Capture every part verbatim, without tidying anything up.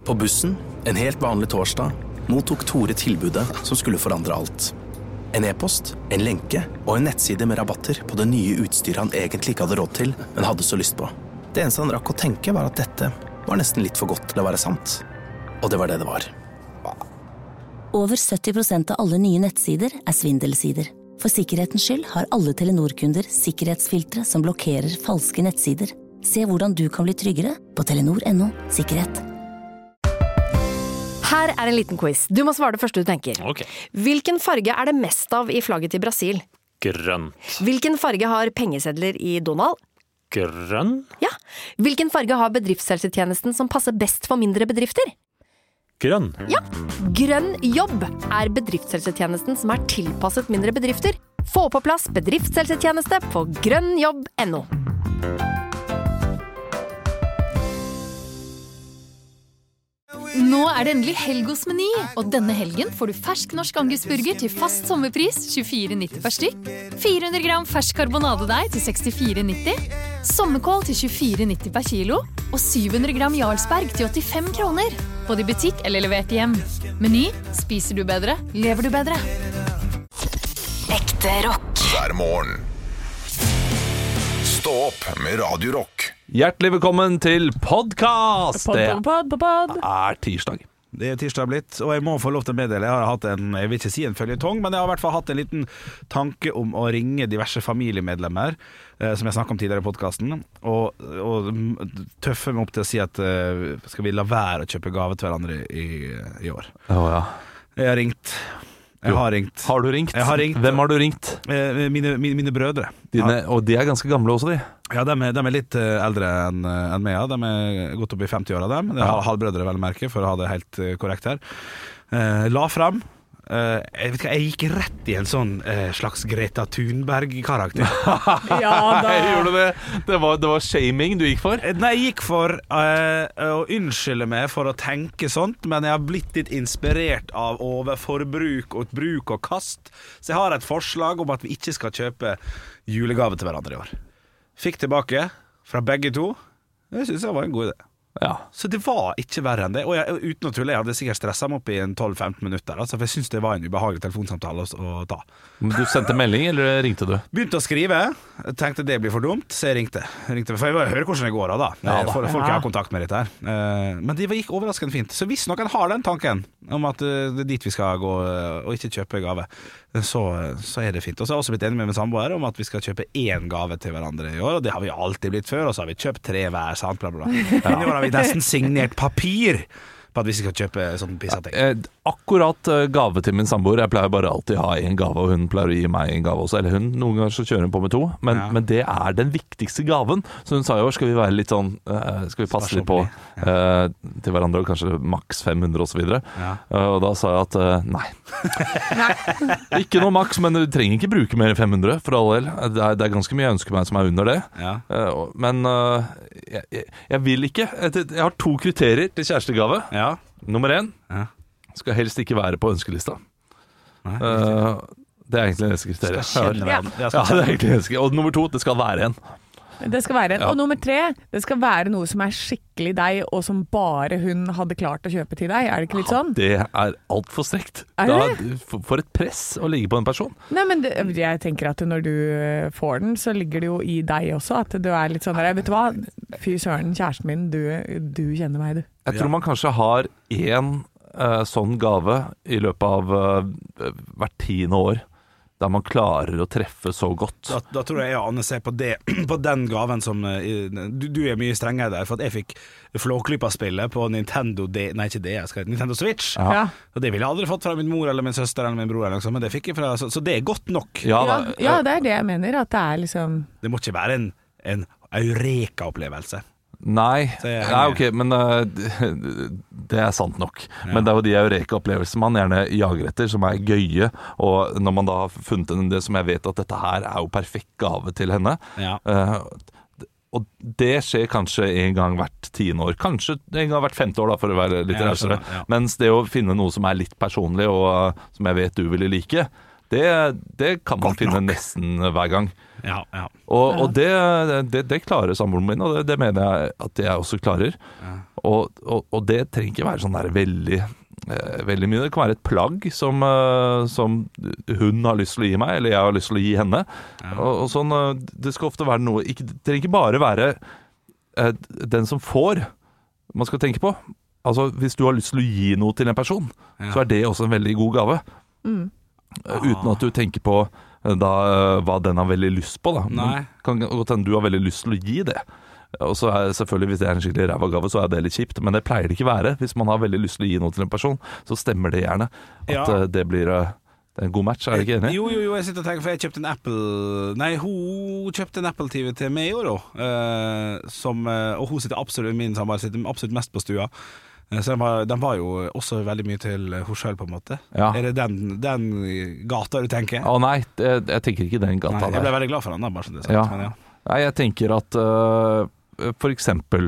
På bussen, en helt vanlig torsdag, mottok Tore tilbudet som skulle forandre alt. En e-post, en lenke og en nettside med rabatter på det nye utstyret han egentlig ikke hadde råd til, men hadde så lyst på. Det eneste han rakk å tenke var at dette var nesten litt for godt til å være sant. Og det var det det var. Over sytti prosent av alle nye nettsider er svindelsider. For sikkerhetens skyld har alle Telenor-kunder sikkerhetsfiltre som blokkerer falske nettsider. Se hvordan du kan bli tryggere på telenor punktum no sikkerhet. Her er en liten quiz. Du må svare det første du tenker. Ok. Hvilken farge er det mest av i flagget til Brasil? Grønn. Hvilken farge har pengesedler i Donald? Grønn? Ja. Hvilken farge har bedriftshelsetjenesten som passer best for mindre bedrifter? Grønn. Ja. Grønn jobb er bedriftshelsetjenesten som er tilpasset mindre bedrifter. Få på plass bedriftshelsetjeneste på grønn jobb punktum no. Nå er det endelig helg hos Meny, og denne helgen får du fersk norsk angusburger til fast sommerpris tjuefire nitti per stykk, fire hundre gram fersk karbonadedeig til sekstifire nitti, sommerkål til tjuefire nitti per kilo, og syv hundre gram Jarlsberg til åttifem kroner. Både i butikk eller levert hjem. Meny, spiser du bedre, lever du bedre. Ekte rock. Hver morgen. Stå opp med Radio Rock. Hjertelig velkommen til podcast. Pod, pod, pod, pod. Det er tirsdag. Det er tirsdag blitt, og jeg må få lov til å meddele. Jeg har hatt en, jeg vil ikke si en føljetong, men jeg har i hvert fall hatt en liten tanke om å ringe diverse familiemedlemmer, eh, som jeg snakket om tidligere i podcasten, og, og tøffe meg opp til å si at eh, skal vi la være å kjøpe gave til hverandre i, i år. Å ja. Jeg har ringt. Jeg Jo. har ringt. Har du ringt? Jeg har ringt. Hvem har du ringt? Eh, mine, mine, mine brødre. Dine, Ja. og de er ganske gamle også, de. Ja, de er, de er litt eh, eldre enn enn meg. Ja. De er gått opp i femti-åra, dem. Det er Ja. halvbrødre, vel å merke, for å ha det helt eh, korrekt her. Eh, la frem. Eh, jeg, vet ikke, jeg gikk rett i en sånn eh, slags Greta Thunberg-karakter. Ja da. Jeg gjorde det. Det var, det var shaming du gikk for. Eh, Nei, jeg gikk for eh, å unnskylde meg for å tenke sånt, men jeg har blitt litt inspirert av overforbruk og bruk og kast. Så jeg har et forslag om at vi ikke skal kjøpe julegave til hverandre i år. Fikk tilbake fra begge to. Det synes jeg var en god idé. Ja. Så det var ikke verre enn det. Og jeg, uten å tulle, jeg hadde sikkert stresset meg opp i en tolv femten minutter, altså, for jeg synes det var en ubehagelig telefonsamtale å, å ta. Men du sendte melding, eller ringte du? Begynte å skrive. Tenkte det blir for dumt, så jeg ringte. jeg ringte for jeg vil høre hvordan det går da, Ja, da. for, folk jeg har kontakt med dette her. Eh, Men det gikk overraskende fint. Så hvis noen har den tanken om at eh, det er dit vi skal gå eh, og ikke kjøpe gave, så, så er det fint. Og så har jeg også blitt enig med min samboer om at vi skal kjøpe én gave til hverandre i år, og det har vi alltid blitt før, og så har vi kjøpt tre hver, sant, bla bla bla. Men i år har vi nesten signert papir på at vi skal kjøpe sånn pissating. Eh, akkurat eh, gave til min samboer. Jeg pleier bare alltid å ha en gave, og hun pleier å gi meg en gave også. Eller hun, noen ganger så kjører hun på med to. Men, Ja. men det er den viktigste gaven. Så hun sa i år skal vi være litt sånn eh, skal vi passe litt på eh, til hverandre, og kanskje maks fem hundre og så videre. Ja. Eh, og da sa jeg at eh, nei. Ikke noe maks, men du trenger ikke bruke mer enn fem hundre, for all del. Det er, det er ganske mye jeg ønsker meg som er under det. Ja. Eh, og- men eh, jeg, jeg, jeg vil ikke. Jeg, jeg har to kriterier til kjærestegave. Ja. Nummer én Ja. skal helst ikke være på ønskelista. Nei, Eh, det er egentlig det eneste kriteriet. Skal kjenne hverandre. Ja, Ja, skal det er egentlig det eneste. Og nummer to, det skal være en. Det skal være en. Ja. Og nummer tre, det skal være noe som er skikkelig deg, og som bare hun hadde klart å kjøpe til deg. Er det ikke litt sånn? Det er altfor strekt. Er Da, det? for, for et press å ligge på en person. Nei, men det, jeg tenker at når du eh, får den, så ligger det jo i deg også. At du er litt sånn der, vet du hva, fy søren, kjæresten min, du, du kjenner meg, du. Jeg tror man kanskje har én eh, sånn gave i løpet av eh, hvert tiende år, der man klarer å treffe så godt. Da, da tror jeg jeg og Anne ser på, det, på den gaven som eh, du, du er mye strengere der, for at jeg fikk Flåklypa-spillet på Nintendo D, Nei, ikke det, jeg skal Nintendo Switch. Ja. Ja. Og det ville jeg aldri fått fra min mor eller min søster eller min bror, eller noe sånt, men det fikk jeg fra, så, så det er godt nok. Ja, Ja, da, ja, det er det jeg mener, at det er liksom Det må ikke være en, en eureka-opplevelse. Nei, Så jeg- nei, ok, men uh, det, det er sant nok. Men det er jo de eureka-opplevelsene man gjerne jager etter, som er gøye. Og når man da har funnet en det som jeg vet at dette her er jo perfekt gave til henne, Ja. uh, og det skjer kanskje en gang hvert tiende år. Kanskje en gang hvert femte år, da, for å være litt Ja, rausere. skjønner, ja. Mens det å finne noe som er litt personlig, og uh, som jeg vet du ville like, det, det kan man finne nesten hver gang. Ja, ja. Og, og det, det, det klarer samboeren min, og det, det mener jeg at jeg også klarer. Ja. Og, og, og det trenger ikke være sånn der veldig, eh, veldig mye. Det kan være et plagg som, eh, som hun har lyst til å gi meg, eller jeg har lyst til å gi henne. Ja. Og, og sånn, det skal ofte være noe ikke, det trenger ikke bare være eh, den som får man skal tenke på. Altså, hvis du har lyst til å gi noe til en person, ja. så er det også en veldig god gave. Mm. Uten at du tenker på da, hva den har veldig lyst på. Da. Men kan godt hende du har veldig lyst til å gi det. Og så er selvfølgelig, hvis det er en skikkelig ræva gave, så er det litt kjipt. Men det pleier det ikke være. Hvis man har veldig lyst til å gi noe til en person, så stemmer det gjerne. At ja. det blir det er en god match, er du ikke enig? Jo, jo, jo, jeg sitter og tenker, for jeg kjøpte en Apple Nei, hun kjøpte en Apple T V til meg i år, uh, som, uh, og hun sitter absolutt min samboer sitter absolutt mest på stua. Så den var, den var jo også veldig mye til henne selv, på en måte. Ja. Er det den, den gata du tenker? Å nei, jeg, jeg tenker ikke den gata. Nei, jeg ble veldig glad for den da, bare sånn det sagt. Ja. Men, ja. Nei, jeg tenker at uh, for eksempel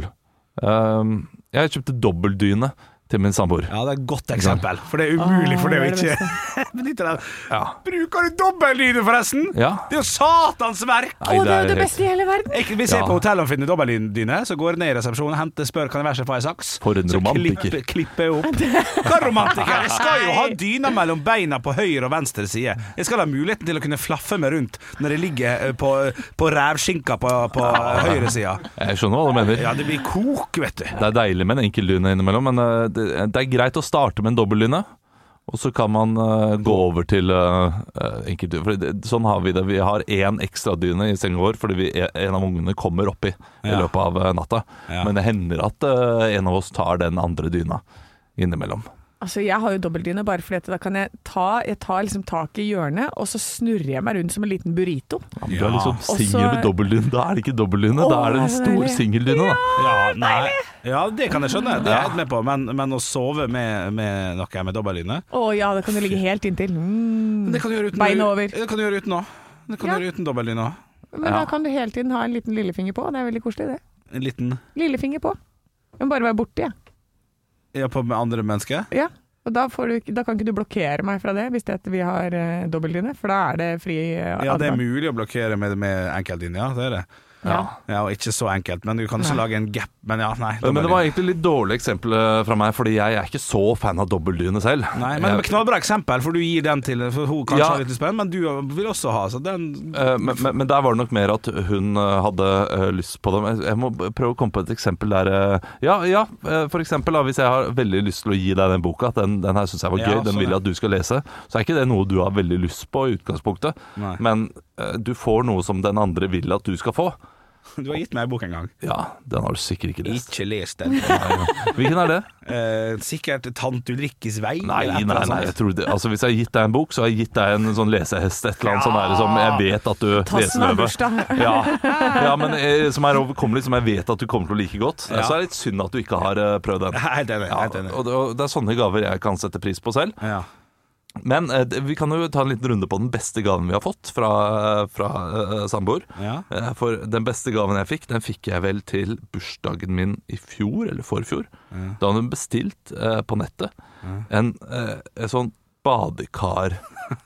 uh, jeg kjøpte dobbeltdyne til min samboer. Ja, det er et godt eksempel, for det er umulig for det å ikke benytte den. Ja. Bruker du dobbeltdyne forresten? Ja. Det er jo satans verk! Å, det er jo det beste i hele verden. Jeg, vi ser ja. på hotellet og finner dobbeltdyne, så går jeg ned i resepsjonen, henter, spør, kan jeg være så få en saks? For en så romantiker. Så klipper jeg opp. Hva romantiker? Jeg skal jo ha dyna mellom beina på høyre og venstre side. Jeg skal ha muligheten til å kunne flaffe meg rundt når jeg ligger på, på rævskinka på, på høyre sida. Jeg skjønner hva du mener. Ja, det blir kok, vet du. Det er deilig med en enkel dyne innimellom, men det, det er greit å starte med en dobbeltdyne, og så kan man uh, gå over til uh, enkeltdyne. For det, sånn har vi det. Vi har én ekstra dyne i sengen vår, fordi vi, en av ungene kommer oppi i ja. løpet av uh, natta. Ja. Men det hender at uh, en av oss tar den andre dyna innimellom. Altså, jeg har jo dobbeltdyne bare fordi at da kan jeg ta jeg tar liksom tak i hjørnet, og så snurrer jeg meg rundt som en liten burrito. Ja, men du er liksom singel med dobbeltdyne. Da er det ikke dobbeltdyne, da er det en stor singeldyne. Da. Ja, nei. Ja, det kan jeg skjønne. Det er jeg helt med på. Men, men å sove med, med noe med dobbeltdyne Å ja, det kan du ligge helt inntil. Mm. Det kan du gjøre uten, beina over. Det kan du gjøre uten òg. Det kan du ja. gjøre uten dobbeltdyne òg. Men ja. da kan du hele tiden ha en liten lillefinger på. Det er veldig koselig, det. En liten lillefinger på. Den bare være borte, jeg. Ja, på med andre mennesker? Ja. Og da, får du, da kan ikke du blokkere meg fra det hvis det at vi har uh, dobbeltdyne, for da er det fri uh, Ja, det er mulig å blokkere med, med enkeltdyne, ja, det er det. Ja. ja, og ikke så enkelt, men du kan ikke nei. lage en gap. Men ja, nei. Men det var egentlig litt dårlig eksempel fra meg, fordi jeg er ikke så fan av dobbeltdyne selv. Nei, men jeg, knallbra eksempel, for du gir den til for hun kanskje ja. har litt spennende, men du vil også ha så den uh, men, men, men der var det nok mer at hun hadde uh, lyst på dem. Jeg må prøve å komme på et eksempel der uh, Ja, ja, uh, for eksempel da, hvis jeg har veldig lyst til å gi deg den boka, den, den her synes jeg var gøy, ja, den vil jeg at du skal lese, så er ikke det noe du har veldig lyst på i utgangspunktet, nei. men uh, du får noe som den andre vil at du skal få. Du har gitt meg en bok en gang. Ja, den har du sikkert ikke lest. Ikke lest den. Hvilken er det? Eh, sikkert Tante Ulrikkes vei. Nei, nei, nei, jeg tror det. Altså, hvis jeg har gitt deg en bok, så har jeg gitt deg en sånn lesehest, et eller annet ja. sånt der, som jeg vet at du leser over. Ja. ja, men som er overkommelig, som jeg vet at du kommer til å like godt. Ja. Så er det litt synd at du ikke har prøvd den. Helt enig, helt enig. Ja, og, og det er sånne gaver jeg kan sette pris på selv. Ja. Men eh, vi kan jo ta en liten runde på den beste gaven vi har fått fra, fra uh, samboer. Ja. Eh, for den beste gaven jeg fikk, den fikk jeg vel til bursdagen min i fjor, eller forfjor. Ja. Da hadde hun bestilt eh, på nettet ja. en, eh, en sånn badekarsett.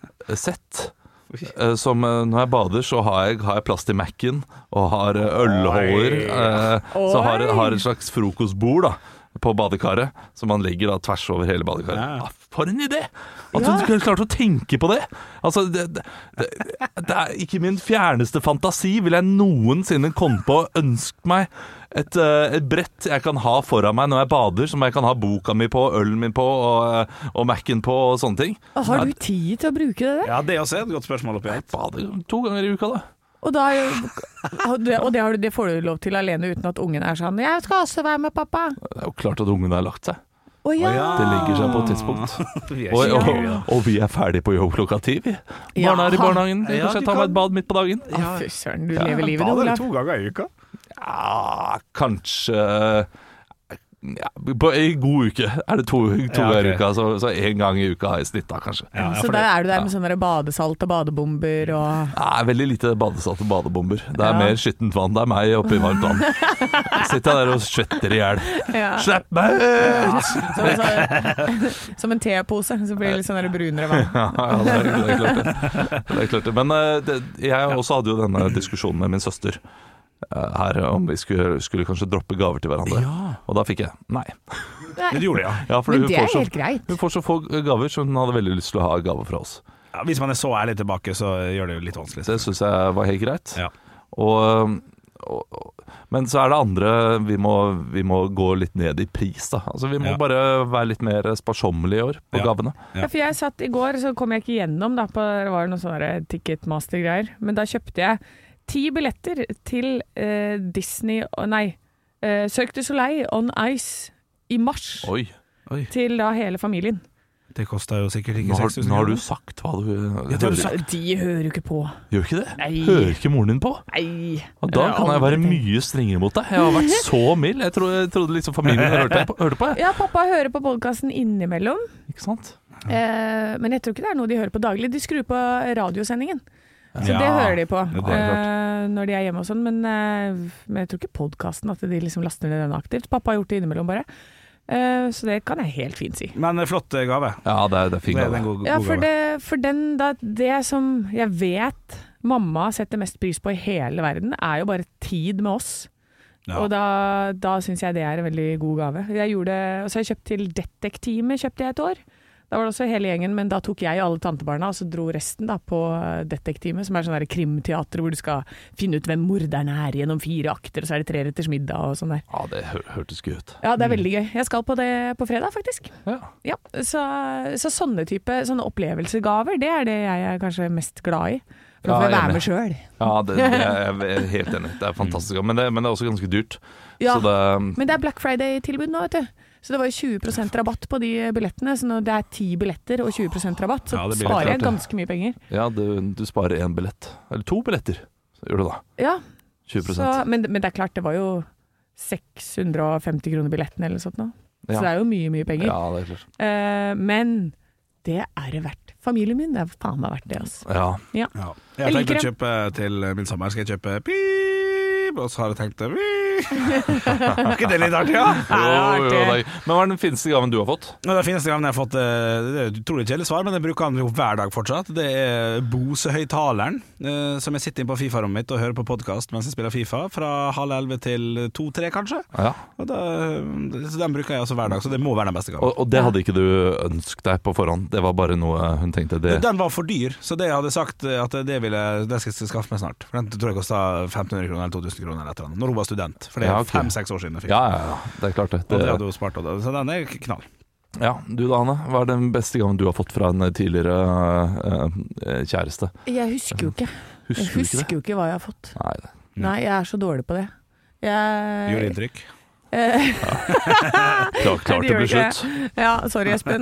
eh, som eh, når jeg bader, så har jeg, har jeg plass til Mac-en, og har ølholder. Eh, så har jeg har et slags frokostbord, da. På badekaret, som man legger da tvers over hele badekaret. Ja. Ah, for en idé! At ja. du klarte å tenke på det. Altså, det, det, det, det er ikke min fjerneste fantasi vil jeg noensinne komme på å ønske meg et, et brett jeg kan ha foran meg når jeg bader, som jeg kan ha boka mi på, ølen min på og, og Mac-en på og sånne ting. Og har du tid til å bruke det der? Ja, det er også et godt spørsmål oppi. Jeg bader to ganger i uka da. Og, da, og, det, og det, har du, det får du lov til alene uten at ungen er sånn 'Jeg skal også være med, pappa'. Det er jo klart at ungen har lagt seg. Oh, ja. Det legger seg på et tidspunkt. og, og, og, og vi er ferdige på jobb klokka ti. Barna er i barnehagen. Kanskje ja, jeg tar meg et bad midt på dagen. Ja. Fy søren, du ja. lever livet, du, Olav. To ganger i uka? Ja, kanskje Ja, på en god uke er det to, to Ja, ganger ok. i uka, så, så en gang i uka i snitt da, kanskje. Ja, ja, Så for der det- er du der med sånne badesalt og badebomber og Nei, veldig lite badesalt og badebomber. Det er Ja. mer skittent vann. Det er meg oppe i varmt vann. Sitter jeg der og svetter i hjel. ja. Slipp meg ut! Som, så, som en tepose, så blir det litt sånn der brunere vann. Ja, ja det, er, det er klart det. Det er klart det. Men eh, det, jeg også hadde jo denne diskusjonen med min søster eh, her om vi skulle, skulle kanskje droppe gaver til hverandre. Og da fikk jeg nei. Det gjorde det, ja. Ja, fordi Men hun det er får så- helt greit. Hun får så få gaver, så hun hadde veldig lyst til å ha gaver fra oss. ja. Hvis man er så ærlig tilbake, så gjør det jo litt vanskelig. Det syns jeg var helt greit. Ja. Og, og, og, men så er det andre vi må, vi må gå litt ned i pris, da. Altså, vi må Ja. bare være litt mer sparsommelige i år på Ja. gavene. Ja. Ja, for jeg satt i går, så kom jeg ikke gjennom da, på, det var noen sånne Ticketmaster-greier, men da kjøpte jeg ti billetter til eh, Disney, nei, eh, Cirque du Soleil on Ice i mars, Oi. Oi, til da hele familien. det koster jo sikkert Nå ikke har, seks tusen nå har du kroner. sagt hva du Ja, det har du hører. sagt. De hører jo ikke på. Gjør ikke det? Nei. Hører ikke moren din på? Nei. Og da Det har kan jeg aldri være tenkt. mye strengere mot deg. Jeg har vært så mild. Jeg trodde, jeg trodde liksom familien hørte på, hørte på jeg. Ja, pappa hører på podcasten innimellom, Ikke sant? eh, men jeg tror ikke det er noe de hører på daglig. De skrur på radiosendingen. Så Ja, det hører de på det er eh, når de er hjemme og sånn, men, eh, men jeg tror ikke podcasten at de liksom laster ned den aktivt. Pappa har gjort det innimellom bare. Eh, så det kan jeg helt fint si. Men eh, flott eh, gave. Ja, det er, det er fin Det er gave. en god, Ja, god for gave. det, for den da, det som jeg vet mamma setter mest pris på i hele verden, er jo bare tid med oss. Ja. Og da, da syns jeg det er en veldig god gave. Jeg gjorde, og så har jeg kjøpt til Detektimet, kjøpte jeg et år. Da var det også hele gjengen, men da tok jeg alle tantebarna, og så dro resten da på Detektimet, som er sånn der krimteater hvor du skal finne ut hvem morderen er gjennom fire akter, og så er det treretters middag og sånn der. Ja, det hø hørtes gøy ut. Ja, det er veldig gøy. Jeg skal på det på fredag, faktisk. Ja. Ja, så, så sånne type sånne opplevelsegaver, det er det jeg er kanskje mest glad i. For Ja, da får jeg være enig. med sjøl. Ja, det, det er jeg helt enig. Det er fantastisk. Men det, men det er også ganske dyrt. Ja, Så det, men det er Black Friday-tilbud nå, vet du. Så det var jo tjue prosent rabatt på de billettene, så når det er ti billetter og tjue prosent rabatt, så Ja, det blir sparer litt jeg klart, ganske mye penger. ja, du, du sparer én billett. Eller to billetter, så gjør du da. Ja, tjue så, prosent. men, men det er klart, det var jo seks hundre og femti kroner billetten eller sånt nå. Så Ja. det er jo mye, mye penger. Ja, det er klart. Eh, men det er det verdt. Familien min, det er faen meg verdt det, altså. Ja. Ja. Ja. Jeg Jeg tenkte liker å kjøpe til min sommer. Skal jeg kjøpe pip, og så har jeg tenkt pip. Er ikke det litt artig, ja? Jo, jo, det er- men hva er den fineste gaven du har fått? Og den fineste gaven jeg har fått, eh, det er et utrolig kjedelig svar, men jeg bruker den jo hver dag fortsatt. Det er Bose-høyttaleren, eh, som jeg sitter inne på FIFA-rommet mitt og hører på podkast mens jeg spiller FIFA, fra halv elleve til to-tre, kanskje. Ja. Og da, så den bruker jeg altså hver dag, så det må være den beste gaven. Og, og det hadde ikke du ønsket deg på forhånd? Det var bare noe hun tenkte det Den var for dyr, så det jeg hadde sagt at det, ville, det skal jeg skaffe meg snart. For den tror jeg kosta femten hundre kroner eller to tusen kroner eller et eller annet, når hun var student. For det er Ja, ok. fem-seks år siden jeg fikk Ja, den. ja, ja. Det er klart det. Og det hadde det hun spart, og det- så den er knall. ja, Du da, Anne. Hva er den beste gaven du har fått fra en tidligere eh, kjæreste? Jeg husker jo ikke. Jeg Husker du ikke husker det? jo ikke hva jeg har fått. Nei, det. Nei, jeg er så dårlig på det. Jeg Gjorde inntrykk. Eh, Klart, klart det gjør blir ikke. slutt. Ja, sorry Espen.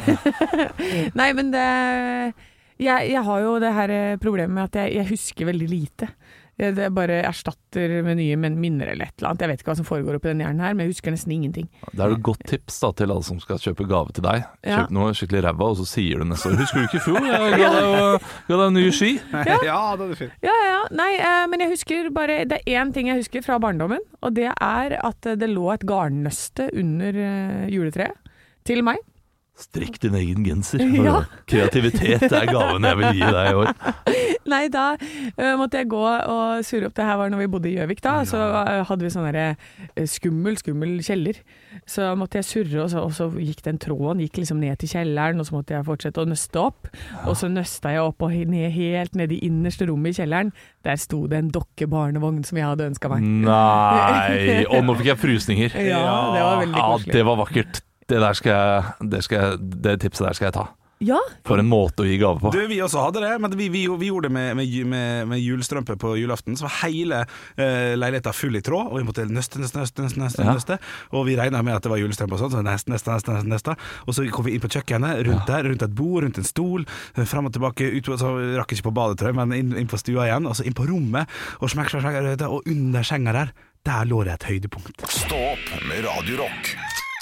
Det. Nei, men det jeg, jeg har jo det her problemet med at jeg, jeg husker veldig lite. Jeg, det bare erstatter med nye men- minner eller et eller annet. Jeg vet ikke hva som foregår oppi den hjernen her, men jeg husker nesten ingenting. Det er et godt tips da til alle som skal kjøpe gave til deg. Ja. Kjøp noe skikkelig ræva, og så sier du neste år 'Husker du ikke i fjor? Jeg ga deg jo ga deg nye ski'. Ja, det er fint. Ja, ja, nei, eh, men jeg husker bare Det er én ting jeg husker fra barndommen, og det er at det lå et garnnøste under eh, juletreet til meg. Strikk din egen genser. Ja. Kreativitet er gaven jeg vil gi deg i år. Nei, da ø, måtte jeg gå og surre opp. Det her var når vi bodde i Gjøvik da, så ø, hadde vi sånn der, ø, skummel, skummel kjeller. Så måtte jeg surre, og så, og så gikk den tråden gikk liksom ned til kjelleren, og så måtte jeg fortsette å nøste opp. Og så nøsta jeg opp og he- ned, helt ned i innerste rommet i kjelleren. Der sto det en dokkebarnevogn som jeg hadde ønska meg. Nei! Og nå fikk jeg frysninger. Ja, det var veldig Ja, koselig. det var vakkert. Det, der skal jeg, det, skal jeg, det tipset der skal jeg ta. Ja, For en måte å gi gave på. Du, vi også hadde det, men vi, vi, vi gjorde det med, med, med, med julestrømpe på julaften. Så var hele eh, leiligheten full i tråd, og vi måtte nøste, nøste, nøste, nøste, nøste, Ja. nøste. Og vi regnet med at det var julestrømpe og sånn, så neste, neste, neste, neste, neste. Og så kom vi inn på kjøkkenet, rundt der, rundt et bord, rundt en stol, eh, frem og tilbake, ut, så rakk ikke på badetøy, men inn, inn på stua igjen, og så inn på rommet, og smekk, smekk, smekk, og under senga der, der lå det et høydepunkt. Stå opp med Radio Rock.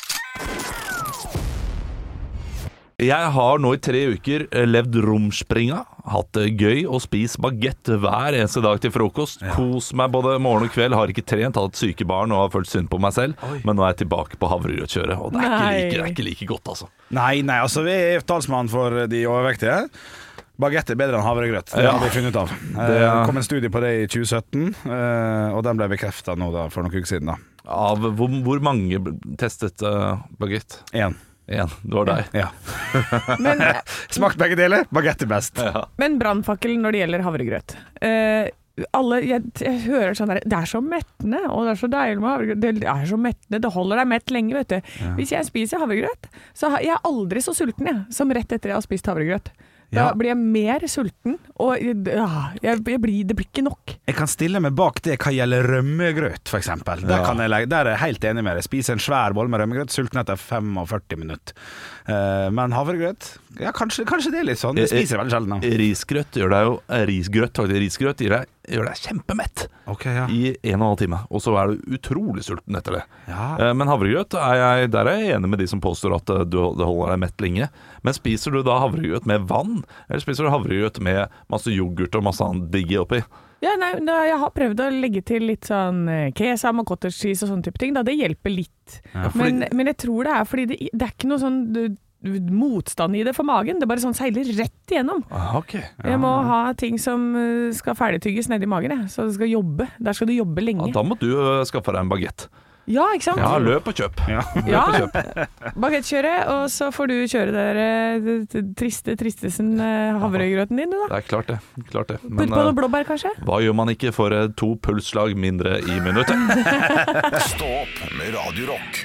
Jeg har nå i tre uker levd romspringa, hatt det gøy og spist baguette hver eneste dag til frokost. Ja. Kos meg både morgen og kveld, har ikke trent, hatt syke barn og har følt synd på meg selv. Oi. Men nå er jeg tilbake på havregrøtkjøret, og det er, ikke like, det er ikke like godt, altså. Nei, nei, altså vi er talsmann for de overvektige. Baguette er bedre enn havregrøt, det ja. har vi funnet ut av. Det kom en studie på det i tjue sytten, og den ble bekreftet nå da, for noen uker siden. Da. Av hvor, hvor mange testet uh, baguette? En. En, det var deg. Ja. Men, smakt begge deler, baguette best. Ja. Men brannfakkel når det gjelder havregrøt. Uh, alle, jeg, jeg hører sånn der, det er så mettende, og det er så deilig med havregrøt. Det er så mettende, det holder deg mett lenge, vet du. Ja. Hvis jeg spiser havregrøt, så er jeg aldri så sulten, jeg, som rett etter jeg har spist havregrøt. Da ja. blir jeg mer sulten, og ja, jeg, jeg blir, det blir ikke nok. Jeg kan stille meg bak det hva gjelder rømmegrøt, for eksempel. Der, kan jeg, der er jeg helt enig med deg. Spise en svær boll med rømmegrøt, sulten etter femogførti minutter. Uh, men havregrøt, ja, kanskje, kanskje det er litt sånn. Det spiser jeg veldig sjelden av. Risgrøt gjør deg jo risgrøt, risgrøt gjør deg, gjør deg kjempemett okay, ja. i en og en halv time, og så er du utrolig sulten etter det. Ja. Uh, men havregrøt, er jeg, der er jeg enig med de som påstår at du, det holder deg mett lenge. Men spiser du da havregrøt med vann, eller spiser du havregrøt med masse yoghurt og masse annet digg oppi? Ja, nei, jeg har prøvd å legge til litt sånn kesam og cottage cheese og sånne type ting. Da. Det hjelper litt. Ja, men, men jeg tror det er fordi det, det er ikke noe sånn motstand i det for magen. Det er bare sånn seiler rett igjennom. Ah, okay. Ja. Jeg må ha ting som skal ferdigtygges ned i magen, jeg. Så det skal jobbe. Der skal du jobbe lenge. Ja, da må du skaffe deg en baguette. Ja, ikke sant? Ja, løp og kjøp. Ja, ja bagettkjøret, og så får du kjøre der triste, tristesen havregrøten din, du da. Det er klart det, klart det. Putt på noe blåbær, kanskje? Hva gjør man ikke for to pulsslag mindre i minuttet? Stå opp med Radio Rock.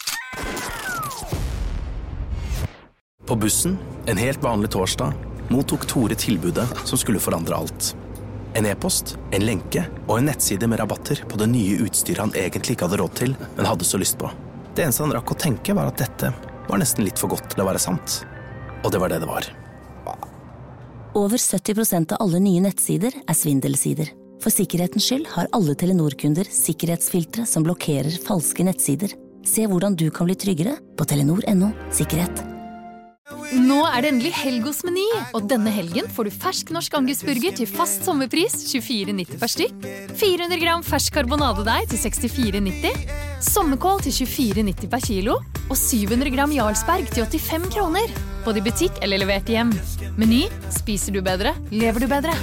På bussen, en helt vanlig torsdag, mottok Tore tilbudet som skulle forandre alt. En e-post, en lenke og en nettside med rabatter på det nye utstyret han egentlig ikke hadde råd til, men hadde så lyst på. Det eneste han rakk å tenke var at dette var nesten litt for godt til å være sant. Og det var det det var. Over sytti prosent av alle nye nettsider er svindelsider. For sikkerhetens skyld har alle Telenor-kunder sikkerhetsfiltre som blokkerer falske nettsider. Se hvordan du kan bli tryggere på telenor punktum no sikkerhet. Nå er det endelig helg hos Meny, og denne helgen får du fersk norsk angusburger til fast sommerpris tjuefire nitti per stykk, fire hundre gram fersk karbonadedeig til sekstifire nitti, sommerkål til tjuefire nitti per kilo, og syv hundre gram Jarlsberg til åttifem kroner. Både i butikk eller levert hjem. Meny, spiser du bedre, lever du bedre.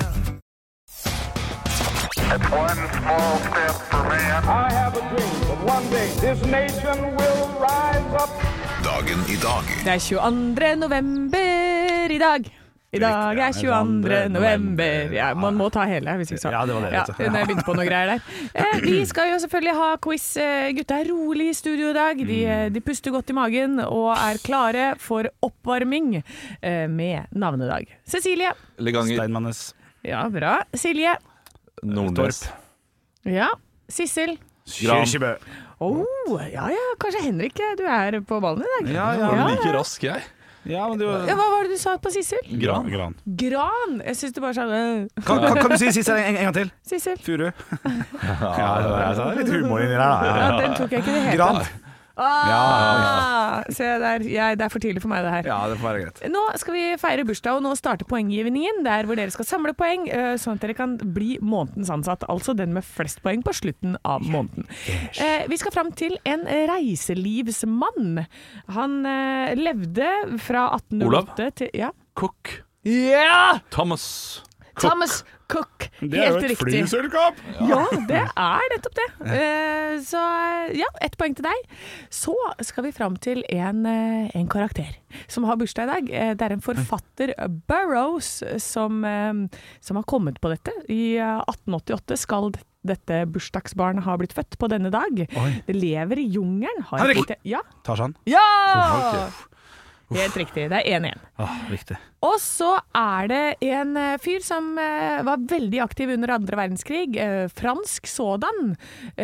One small step for man. I have a dream that one day this nation will rise up. Dagen i dag. Det er tjueandre november i dag. I dag er tjueandre november. Ja, man må ta hele, hvis ikke så. Ja, det var det. Ja, når jeg begynte på noe greier der. Eh, vi skal jo selvfølgelig ha quiz. Gutta er rolig i studio i dag. De, de puster godt i magen og er klare for oppvarming eh, med navnedag. Cecilie. Leganger. Steinmannes. Ja, bra. Silje. Nordnes. Ja. Sissel. Kyrkjebø. Oh, ja, ja, kanskje Henrik, du er på ballen i dag. Ja, ja, ja. Like rask jeg. Ja, men du... ja, hva var det du sa på Sissel? Gran. Gran. Gran. Jeg synes det bare sa kan, kan, kan du si Sissel en, en gang til? Sissel. Furu. Ja, det er litt humor inni der da. Ja, den tok jeg ikke det helt. Gran. Ah, ja, ja. Se der, jeg, det er for tidlig for meg det her. Ja, det får være greit. Nå skal vi feire bursdag, og nå starter poenggivningen, der hvor dere skal samle poeng, sånn at dere kan bli månedens ansatt, altså den med flest poeng på slutten av måneden. Eh, vi skal frem til en reiselivsmann. Han eh, levde fra atten null åtte til... Ja. Cook. Ja! Thomas Cook. Thomas Cook. Det er jo et flyselskap. Ja, det er nettopp det. Uh, så ja, ett poeng til deg. Så skal vi frem til en, uh, en karakter som har bursdag i dag. Uh, det er en forfatter, Burroughs, som, uh, som har kommet på dette. I uh, atten åttiåtte skal dette bursdagsbarnet ha blitt født på denne dag. Oi. Det lever i jungelen. Har Henrik! Lite... Ja. Tarzan. Ja! Okay. Helt riktig, det er én igjen. Ah, riktig. Og så er det en fyr som uh, var veldig aktiv under andre verdenskrig, uh, fransk sådan.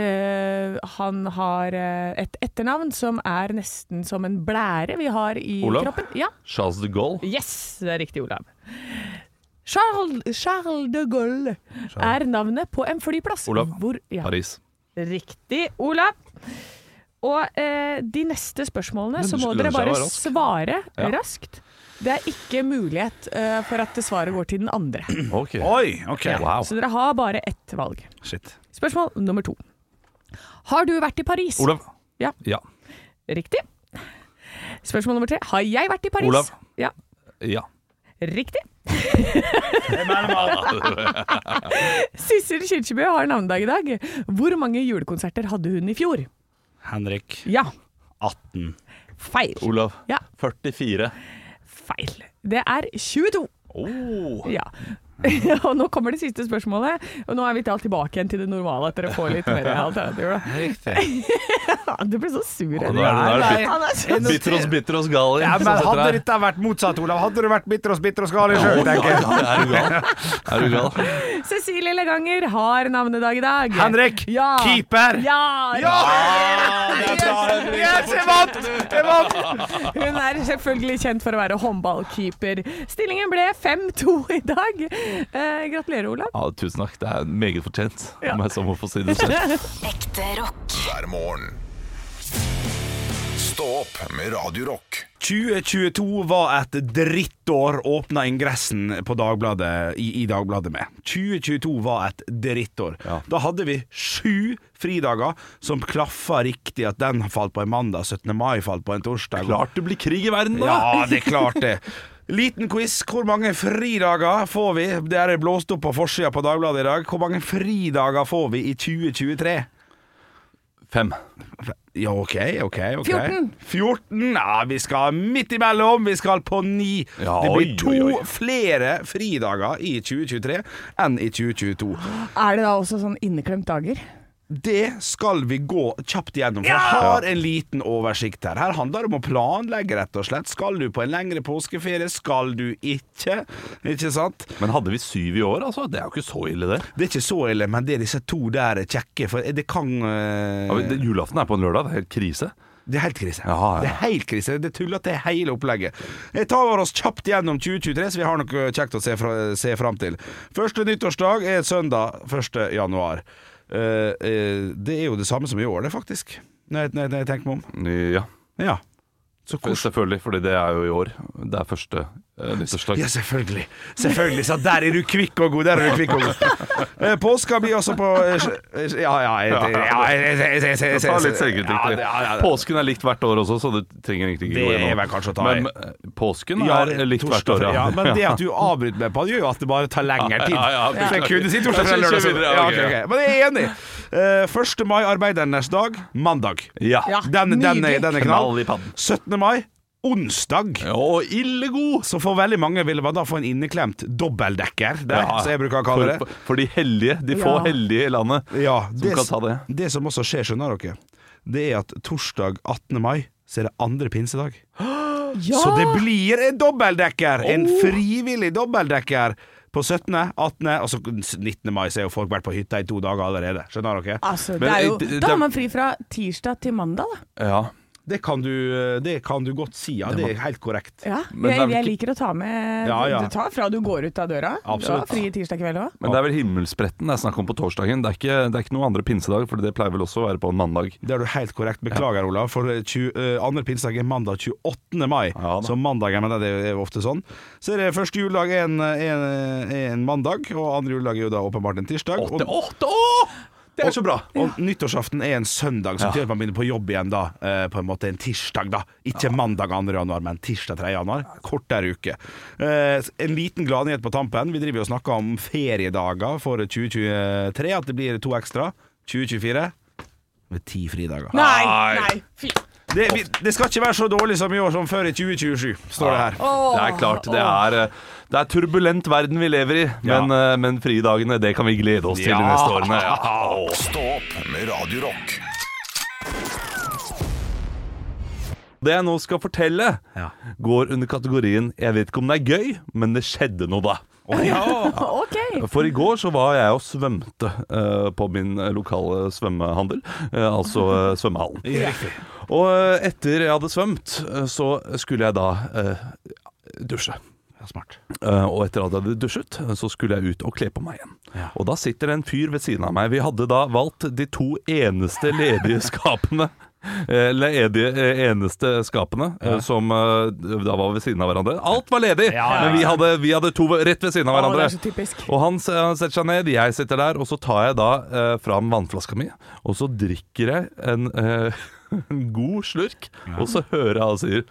Uh, han har uh, et etternavn som er nesten som en blære vi har i Olav? kroppen. Ja. Charles de Gaulle. Yes, det er riktig, Olav. Charles, Charles de Gaulle Charles. Er navnet på en flyplass. Olav, Hvor, ja. Paris. Riktig, Olav. Og eh, de neste spørsmålene så må skulle dere seg bare være rask. svare Ja. raskt. Det er ikke mulighet eh, for at det svaret går til den andre. Ok. Oi, ok. Wow. Så dere har bare ett valg. Shit. Spørsmål nummer to. Har du vært i Paris? Olav. Ja. Ja. Riktig. Spørsmål nummer tre. Har jeg vært i Paris? Olav. Ja. Ja. Riktig. Sissel Kyrkjebø har navnedag i dag. Hvor mange julekonserter hadde hun i fjor? Henrik. Ja. atten. Feil. Olav. Ja. førtifire. Feil. Det er tjueto. Oh. Ja. Og nå kommer det siste spørsmålet, og nå er vi tatt tilbake igjen til det normale, at dere får litt mer alternativer. Da. Riktig. Du ble så sur. Ja, Henrik. da er det- da er det Nei, Han er så nei. Bitter oss, bitter oss gal. Ja, men hadde dette vært motsatt, Olav, hadde du vært bitter og bitter og skali sjøl, tenker jeg. Er du gal? Er du gal? Cecilie Leganger har navnedag i dag. Henrik, Ja. keeper. Ja! Ja! Det er bra, Henrik. Yes, jeg vant! Jeg vant! Hun er selvfølgelig kjent for å være håndballkeeper. Stillingen ble fem to i dag. Eh, gratulerer, Olav. Ja, tusen takk. Det er meget fortjent. Ja. Om jeg så må få si det selv. Ekte rock. Hver morgen. Stå opp med Radio Rock. tjue tjueto var et drittår, åpna ingressen på Dagbladet, i, i Dagbladet med. tjue tjueto var et drittår. Ja. Da hadde vi sju fridager som klaffa riktig, at den falt på en mandag, syttende mai falt på en torsdag. Klart det blir krig i verden, da! Ja, det er klart det. Liten quiz. Hvor mange fridager får vi? Det er blåst opp på forsida på Dagbladet i dag. Hvor mange fridager får vi i tjue tjuetre? Fem. Ja, ok, ok, ok. fjorten. fjorten, ja, vi skal midt imellom. Vi skal på ni. Ja, det blir oi, to oi, oi. flere fridager i tjue tjuetre enn i tjue tjueto. Er det da også sånn inneklemt dager? Det skal vi gå kjapt gjennom, for jeg har en liten oversikt her. Her handler det om å planlegge, rett og slett. Skal du på en lengre påskeferie? Skal du ikke? Ikke sant? Men hadde vi syv i år, altså? Det er jo ikke så ille, det. Det er ikke så ille, men det er disse to der kjekke, for det kan eh, Ja, men det- Julaften er på en lørdag, det er helt krise. Det er helt krise. Ja, ja. Det er helt krise. Det tuller til hele opplegget. Jeg tar oss kjapt gjennom tjue tjuetre, så vi har noe kjekt å se, fra, se fram til. Første nyttårsdag er søndag første januar. Uh, uh, det er jo det samme som i år, det, faktisk. Når jeg, når jeg tenker meg om. Ja, Ja. Så kos. selvfølgelig, fordi det er jo i år. Det er første eh, nyttårsdag. Ja, selvfølgelig. Selvfølgelig. Så der er du kvikk og god. Der er du kvikk og god. Eh, Påska blir også på eh, Ja, ja, jeg, ja, jeg, jeg, jeg, jeg, jeg, Ta litt selvkritikk. Ja, ja, ja. Påsken er likt hvert år også, så du trenger egentlig ikke Det gå er gjennom. vel kanskje å ta i. Men eh, påsken Ja, er likt hvert torsdag, år, ja. Men det at du avbryter meg på det, gjør jo at det bare tar lengre tid. Ja, ja, ja, Så jeg kunne si torsdag, Ja, fredag, lørdag. kjør så- videre, Ja, ok, ok, ja. ok. Men jeg er enig. Eh, første mai, arbeidernes dag, mandag. Ja. Ja. Den, den, er, den er knall. Knall i pannen. syttende mai, onsdag. Å, ille god! Så for veldig mange vil man da få en inneklemt dobbeltdekker, der, Ja, som jeg bruker å kalle det. For, for, for de heldige, de få Ja. heldige i landet Ja, som det, kan ta det. det som også skjer, skjønner dere, det er at torsdag attende mai så er det andre pinsedag. Ja! Så det blir en dobbeltdekker, en frivillig dobbeltdekker på syttende, attende, og så nittende mai så er jo folk vært på hytta i to dager allerede. Skjønner dere? Altså, det Men, er jo, eh, det- da har man fri fra tirsdag til mandag, da. Ja. Det kan du, det kan du godt si, ja. Det er helt korrekt. Ja, Men det er jeg, vel jeg ikke- liker å ta med Ja, ja. Du tar fra du går ut av døra. Du Absolutt. har fri tirsdag kveld òg. Men det er vel himmelspretten det er snakk om på torsdagen. Det er ikke, det er ikke noen andre pinsedag, for det pleier vel også å være på en mandag. Det er du helt korrekt. Beklager, Olav. For tjue, eh, andre pinsedag er mandag tjueåttende mai. Ja da. så mandagen, men det er jo ofte sånn. Så er det første juledag en, en, en mandag, og andre juledag er jo da åpenbart en tirsdag. Åtte, Og, åtte, åh! Det er så bra! og nyttårsaften er en søndag, som Ja. betyr at man begynner på jobb igjen da, eh, på en måte en tirsdag da. Ikke mandag andre januar, men tirsdag tredje januar. Kortere uke. Eh, en liten gladnyhet på tampen. Vi driver jo og snakker om feriedager for tjue tjuetre, at det blir to ekstra. tjue tjuefire med ti fridager. Nei, nei, fy. Det, vi, det skal ikke være så dårlig som i år som før i tjue tjuesju, står det her. Det er klart, det er, det er turbulent verden vi lever i, men, eh, men fridagene, det kan vi glede oss til Ja. de neste årene. Ja. Stå opp med Radio Rock. Det jeg nå skal fortelle, Ja. går under kategorien jeg vet ikke om det er gøy, men det skjedde noe da. Ok. For i går så var jeg og svømte eh, på min eh, lokale svømmehandel, eh, altså eh, svømmehallen. Riktig. Og eh, etter jeg hadde svømt, eh, så skulle jeg da eh, dusje. Ja, smart. Uh, og etter at jeg hadde dusjet, så skulle jeg ut og kle på meg igjen. Ja. Og da sitter det en fyr ved siden av meg. Vi hadde da valgt de to eneste ledige skapene. Eller de eneste skapene ja. som uh, da var ved siden av hverandre. Alt var ledig, ja, ja, ja. men vi hadde, vi hadde to rett ved siden av hverandre. Å, det er så typisk. Og han setter seg ned, jeg sitter der, og så tar jeg da uh, fram vannflaska mi, og så drikker jeg en, uh, en god slurk, ja. og så hører jeg han sier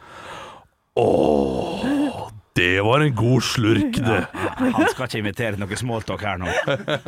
åh, det var en god slurk, det. Ja, han skal ikke imitere noe smalltalk her nå.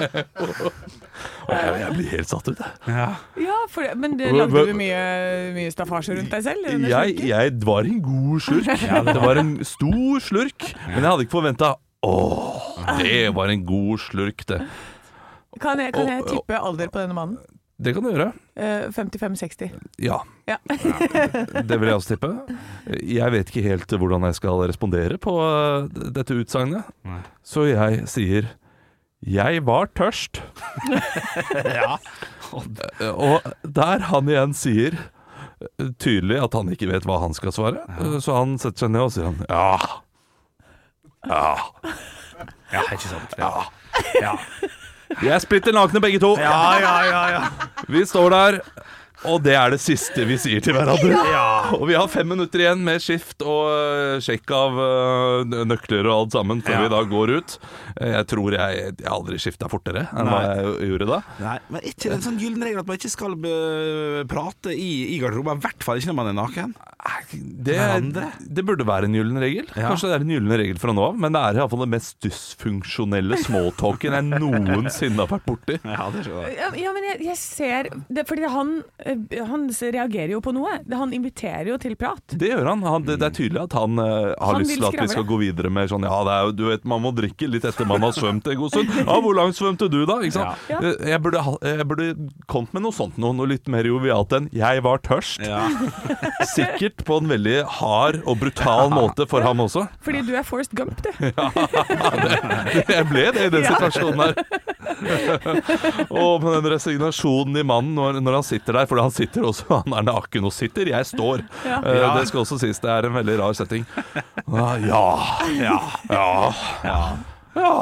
jeg, jeg blir helt satt ut. Ja, ja for, men det, lagde du mye, mye staffasje rundt deg selv? Jeg, jeg var en god slurk. Ja, det var en stor slurk, men jeg hadde ikke forventet åh, det var en god slurk, det. Kan jeg, kan jeg tippe alder på denne mannen? Det kan du gjøre. Uh, femtifem seksti. Ja. ja. Det vil jeg også tippe. Jeg vet ikke helt hvordan jeg skal respondere på uh, dette utsagnet. Nei. Så jeg sier jeg var tørst. ja. Og der han igjen sier tydelig at han ikke vet hva han skal svare. Ja. Så han setter seg ned og sier han ja. Ja. Ja, ikke sant. Ja. Ja. Vi er splitter nakne begge to. Ja, ja, ja, ja. Vi står der, og det er det siste vi sier til hverandre. Ja. Og vi har fem minutter igjen med skift og uh, sjekk av uh, nøkler og alt sammen før ja. vi da går ut. Jeg tror jeg, jeg aldri skiftet fortere enn Nei. hva jeg gjorde da. Nei, men ikke det en sånn gyllen regel at man ikke skal be, prate i, i garderoben, i hvert fall ikke når man er naken? Det, det burde være en gyllen regel. Ja. Kanskje det er en gyllen regel fra nå av, men det er i hvert fall det mest dysfunksjonelle smalltalken jeg noensinne har vært borti. Ja, det er ja, ja, men jeg, jeg ser det, fordi han, han reagerer jo på noe. Han inviterer jo til prat. Det gjør han. han det, det er tydelig at han uh, har han lyst til at vi skal gå videre med sånn, ja, det er jo, du vet, man må drikke litt etter man har svømt en god stund. Ja, hvor langt svømte du da? Ikke sant? Ja. Jeg, burde, jeg burde kommet med noe sånt, noe, noe litt mer jovialt enn jeg var tørst. Ja. Sikkert på en veldig hard og brutal måte for ham også. Fordi du er Forrest Gump, du. Ja, det, jeg ble det i den situasjonen her. Og med den resignasjonen i mannen når, når han sitter der, for han sitter også, han er naken og sitter, jeg står. Ja. Uh, det skal også sies, det er en veldig rar setting. Uh, ja, ja, ja, ja. Ja.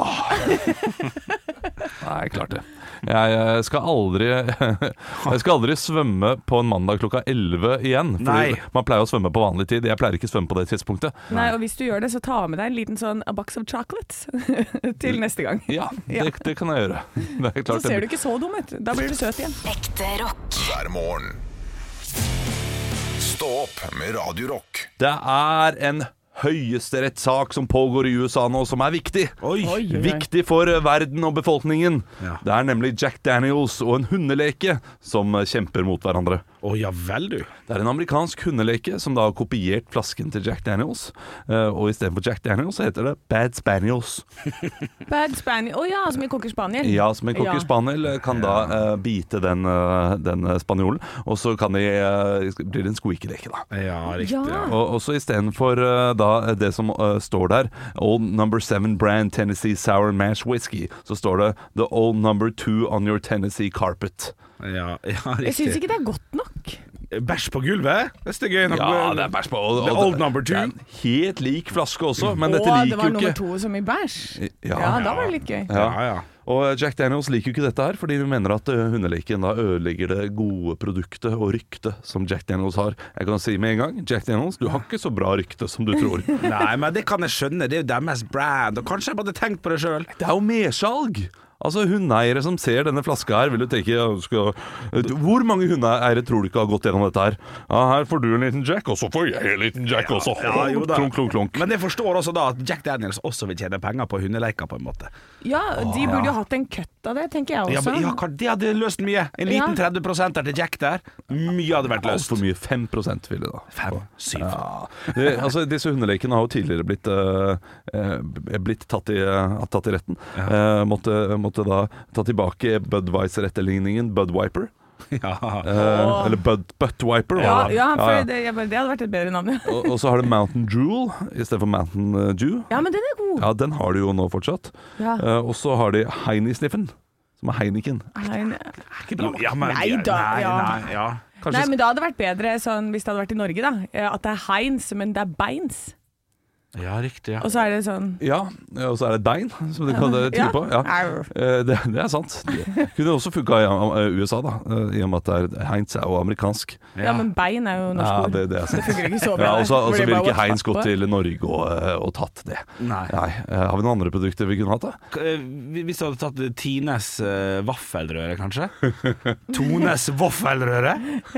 Nei, klart det. Jeg skal aldri Jeg skal aldri svømme på en mandag klokka elleve igjen. Fordi Nei. man pleier å svømme på vanlig tid. Jeg pleier ikke å svømme på det tidspunktet. Nei, og hvis du gjør det, så ta med deg en liten sånn a box of chocolates til neste gang. Ja, det, det kan jeg gjøre. Det er klart. Så ser du ikke så dum ut. Da blir du søt igjen. Ekte rock. Hver morgen. Stå opp med Radio Rock. Det er en høyesterettssak som pågår i U S A nå, som er viktig. Oi. Oi, oi. Viktig for verden og befolkningen. Ja. Det er nemlig Jack Daniels og en hundeleke som kjemper mot hverandre. Å, ja vel du. Det er en amerikansk hundeleke som da har kopiert flasken til Jack Daniels. Og i stedet for Jack Daniels så heter det Bad Spaniels. Bad Spaniel, å oh, ja, som en cocker spaniel. Ja, som en cocker spaniel kan da uh, bite den, uh, den spanjolen. Og så kan de, uh, blir det en squeaky-leke da. Ja, riktig. Ja. Og, og så i stedet for uh, da det som uh, står der, Old Number seven Brand Tennessee Sour Mash Whiskey, så står det The Old Number two on your Tennessee Carpet. Ja, ja, riktig. Jeg synes ikke det er godt nok. Bæsj på gulvet? Det er gøy nok. Ja, det er bæsj på. The Old Number two. Det er en helt lik flaske også, men Åh, dette liker jo ikke. det var nummer to som i bæsj. Ja, ja, da var det litt gøy. Ja, ja. Og Jack Daniels liker jo ikke dette her, fordi vi mener at hundeleken da ødelegger det gode produktet og ryktet som Jack Daniels har. Jeg kan si med en gang, Jack Daniels, du har ikke så bra rykte som du tror. Nei, men det kan jeg skjønne, det er jo deres brand, og kanskje jeg bare tenkt på det selv. Det er jo mersalg. Altså hundeeiere som ser denne flaska her, vil jo tenke ja, skal, hvor mange hundeeiere tror du ikke har gått gjennom dette her? Ja, her får du en liten Jack, og så får jeg en liten Jack ja, også. Ja, jo da. Klunk, klunk, klunk. Men jeg forstår også da at Jack Daniels også vil tjene penger på hundeleika på en måte. Ja, de burde jo hatt en kutt av det, tenker jeg også. Ja, men, ja, det hadde løst mye. En liten ja. tretti prosent til Jack der. Mye hadde vært løst. Alt for mye. fem prosent ville det da. fem, syv. Ja. Det, altså, disse hundelekene har jo tidligere blitt, uh, blitt tatt, i, uh, tatt i retten. Ja. Uh, måtte, måtte da ta tilbake Budweiser-etterligningen Budwiper. Ja. Uh, eller Bud, Buttwiper. Ja, ja, for ja, ja. Det, det hadde vært et bedre navn. og, og så har det Mountain Drool i stedet for Mountain Dew. Ja, men den er god. Ja, den har de jo nå fortsatt. Ja. Uh, og så har de Heinisniffen, som er Heineken. Heine. Ikke bra. Ja, men, nei da. Nei, ja. nei, ja. Nei, men det hadde vært bedre sånn, hvis det hadde vært i Norge, da. At det er Heinz, men det er Beins. Ja, riktig, ja. Og så er det sånn Ja, og så er det dein, som de kan tygge Ja. på. Ja. Eh, Det, det er sant. Det kunne også funka i eh, U S A, da, eh, i og med at det er, Heinz er jo amerikansk. Ja, men bein er jo norsk Ja, ord. det, det, er sant. Det fungerer ikke så bra. Ja, og så Hvor de vil bare ikke var Heinz tatt gå på. til Norge og, eh, og tatt det. Nei. Nei. Eh, Har vi noen andre produkter vi kunne hatt, da? K- eh, Hvis du hadde tatt Tines uh, vaffelrøre, kanskje? Tones vaffelrøre?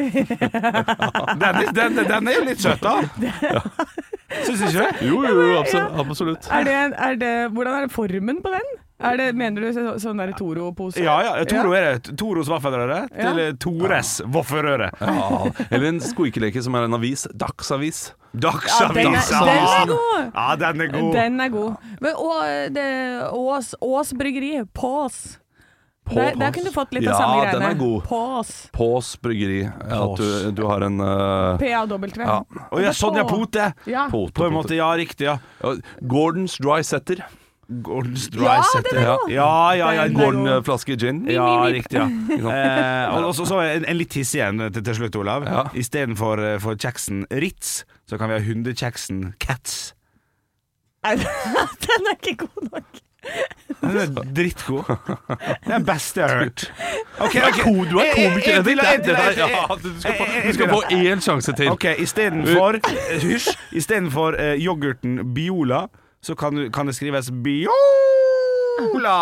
den, den, den er jo litt søt, da. Syns du ikke det? Jo, jo, jo absolutt. absolutt. Er det, er det, hvordan er det formen på den? Er det, mener du så, sånn der Toro-pose? Ja, ja. Toro er det. Toros vaffelrøre til Ja. Tores vaffelrøre. Ja, eller en skoikeleke som er en avis. Dagsavis. Ja, den, er, Dagsavisa. den er god! Ja, den er god. Den er god. Men og, det, Ås, Ås bryggeri, Pås. Pås. Der, der kunne du fått litt av Ja, samme den greiene. er god. Pås. Pås bryggeri. Ja, at du, du har en uh, P-A-W. Ja. Å ja, Sonja Pote. Ja. Pote, På en pote. måte, ja, riktig, ja. Ja, Gordons Dry Setter. Gordon's Dry Ja, Setter. den er Ja, god. ja, ja, ja. Den er Gordon god. eh, flaske gin. Ja, riktig, ja. Ikke sant? Eh, og og så, så en, en litt hissig igjen til, til slutt, Olav. Ja. Istedenfor uh, for Jackson Ritz, så kan vi ha hunde-Jackson Cats. Nei, den er ikke god nok. Den er drittgod. Det er den beste jeg har hørt. Ok, ok. Ko- Du er komiker, En til, Henrik. en til, Det- det- en til, ja, en Du skal få, en- en du skal til. få én sjanse til. Ok, istedenfor Hysj. Istedenfor uh, yoghurten Biola, så kan, du, kan det skrives Biola.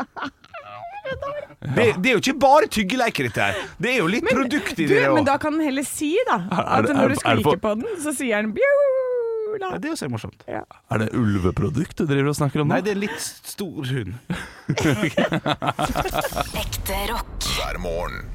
Det, det er jo ikke bare tyggeleker, dette her. Det er jo litt produkt i Du, det men òg. da kan den heller si, da. Er At det- når er- du er det for- skriker på den, så sier den bjula. Det er jo så morsomt. Er det ulveprodukt du driver og snakker om nå? Nei, det er litt stor hund. Ekte rock. Hver morgen.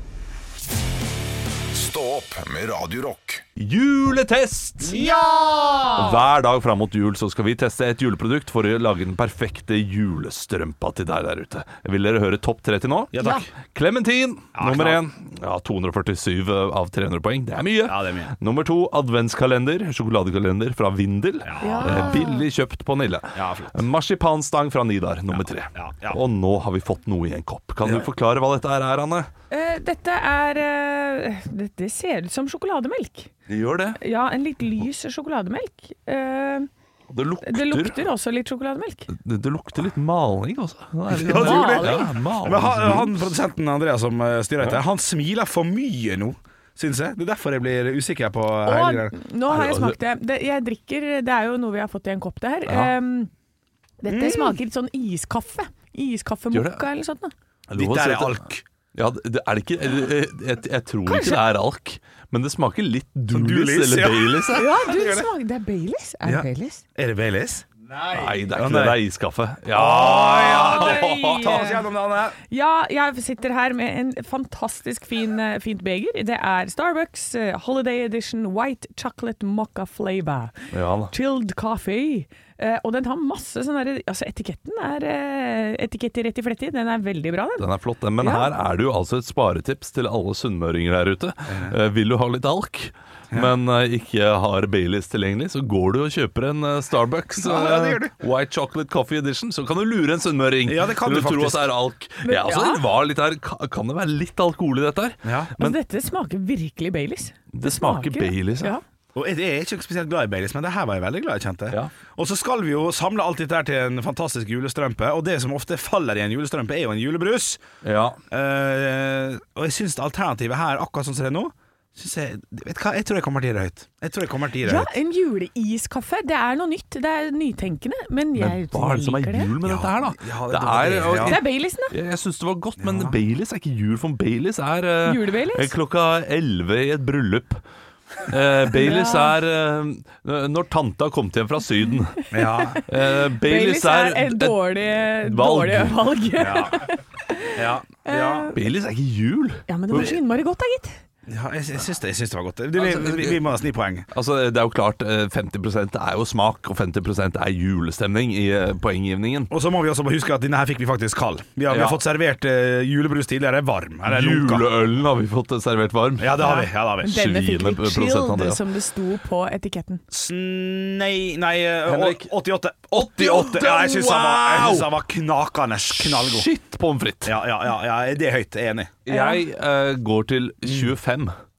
Stå opp med Radio Rock. Juletest! Ja! Hver dag fram mot jul så skal vi teste et juleprodukt for å lage den perfekte julestrømpa til deg der ute. Vil dere høre topp tre til nå? Ja, takk. Clementin, Ja, nummer klar. én. Ja, to hundre og førtisju av tre hundre poeng. Det er mye. Ja, det er mye. Nummer to, adventskalender. Sjokoladekalender fra Vindel. Eh, Billig kjøpt på Nille. Ja, flott. Marsipanstang fra Nidar, nummer tre. ja, ja. Og nå har vi fått noe i en kopp. Kan Ja. du forklare hva dette er, Anne? Eh, dette er eh, det, det ser ut som sjokolademelk. Det gjør det. Ja, en litt lys sjokolademelk. Eh, Det lukter, det lukter også litt sjokolademelk. det, det lukter litt maling også. Det er litt- Ja, det gjør det. Ja, maling. Men han, han produsenten Andreas som eh, styrer dette, han smiler for mye nå, syns jeg. Det er derfor jeg blir usikker på hele Og greia. nå har jeg smakt det. det. Jeg drikker Det er jo noe vi har fått i en kopp, det her. Ja. Um, dette smaker litt sånn iskaffe. Gjør Iskaffemokka det? eller sånt. Da. Lov å Dette si er at det- alk. Ja, det er det ikke Jeg, jeg, jeg tror Kanskje. ikke det er alk, men det smaker litt Dulis, Dulis, eller ja. Baileys. Ja. Ja, du, det smaker Det er Baileys? Er det Ja. Baileys? Er det Baileys? Nei, det er Ja, ikke nei. det. Det er iskaffe. Ja, Nei. Ta oss gjennom det, Anne. Ja, jeg sitter her med en fantastisk fin, eh, fint beger. Det er Starbucks eh, Holiday Edition White Chocolate Mocha Flavor. ja da. Chilled coffee. Eh, og den har masse sånne der, altså etiketten er eh, etiketter rett i fletti. Den er veldig bra, den. Den er flott, den. Men Ja. her er det jo altså et sparetips til alle sunnmøringer der ute. Eh, vil du ha litt alk, men eh, ikke har Baileys tilgjengelig, så går du og kjøper en eh, Starbucks Ja, ja, det eh, gjør du. White Chocolate Coffee Edition, så kan du lure en sunnmøring. Ja, det kan til du å tro faktisk. at det er alk. Men- Ja, altså, ja. det var litt her, kan kan det være litt alkohol i dette her? Ja. Men altså, dette smaker virkelig Baileys. det smaker Baileys, ja. ja. Og jeg jeg er ikke spesielt glad i Baileys, men det her var jeg veldig glad i, kjente. Ja. Og så skal vi jo samle alt dette her til en fantastisk julestrømpe, og det som ofte faller i en julestrømpe, er jo en julebrus. Ja. Eh, og jeg syns alternativet her, akkurat sånn som det er nå, synes jeg, vet du hva, jeg tror jeg kommer til å gi det høyt. Jeg tror jeg kommer til å gi det Ja, høyt. en juleiskaffe. Det er noe nytt. Det er nytenkende. Men jeg, Men hva er det som er liker det. jul med Ja, dette her, da? ja, det- det det var er, det, og- ja. Det er Baileysen, da. Jeg, jeg syns det var godt, men Baileys er ikke jul, for Baileys er eh, Jule-Baileys? klokka elleve i et bryllup. Eh, Baileys Ja. er eh, når tanta har kommet hjem fra Syden. Ja, Eh, Baileys Baileys er en et- dårlig valg. dårlig valg. ja, ja, ja. Baileys er ikke jul. Ja, men det var så innmari godt da, gitt. ja jeg, jeg, syns det, jeg syns det var godt. Det, vi, vi, vi må nesten gi poeng. Altså, det er jo klart, eh, femti prosent er jo smak, og femti prosent er julestemning i eh, poenggivningen. Og så må vi også bare huske at denne her fikk vi faktisk kald. Vi har, vi Ja. har fått servert eh, julebrus tidligere, varm. Eller lunka. Juleølen har vi fått servert varm. Ja, det har vi. Ja, det har vi. Denne fikk Svine litt prosent, chilled, Andreas. som det sto på etiketten. S- Nei, nei eh, Henrik. å- åttiåtte. åttiåtte! Ja, jeg syns han, var- jeg synes han var knakende knallgod. Shit pommes frites! Ja, ja, ja, ja, det er høyt. Jeg er enig. Jeg eh, går til tjuefem.